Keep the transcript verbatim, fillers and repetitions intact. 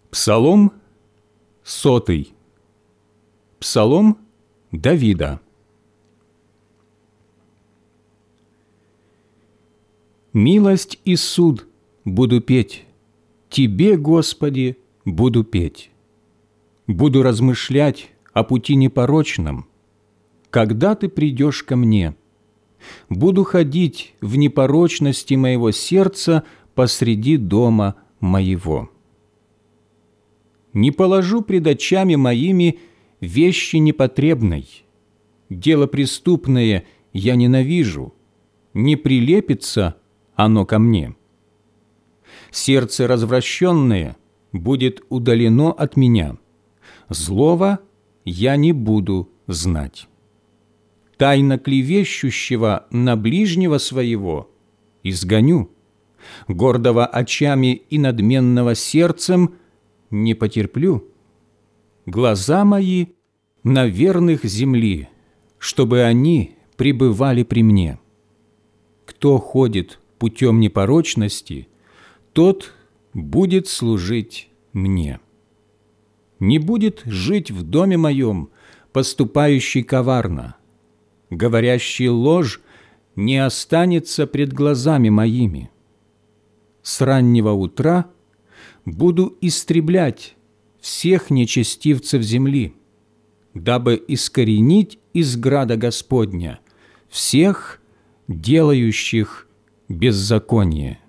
Псалом сотый. Псалом Давида. Милость и суд буду петь, Тебе, Господи, буду петь. Буду размышлять о пути непорочном, когда Ты придешь ко мне. Буду ходить в непорочности моего сердца посреди дома моего. Не положу пред очами моими вещи непотребной. Дело преступное я ненавижу, не прилепится оно ко мне. Сердце развращенное будет удалено от меня, злого я не буду знать. Тайно клевещущего на ближнего своего изгоню, гордого очами и надменного сердцем не потерплю. Глаза мои на верных земли, чтобы они пребывали при мне. Кто ходит путем непорочности, тот будет служить мне. Не будет жить в доме моем поступающий коварно, говорящий ложь не останется пред глазами моими. С раннего утра буду истреблять всех нечестивцев земли, дабы искоренить из града Господня всех, делающих беззаконие.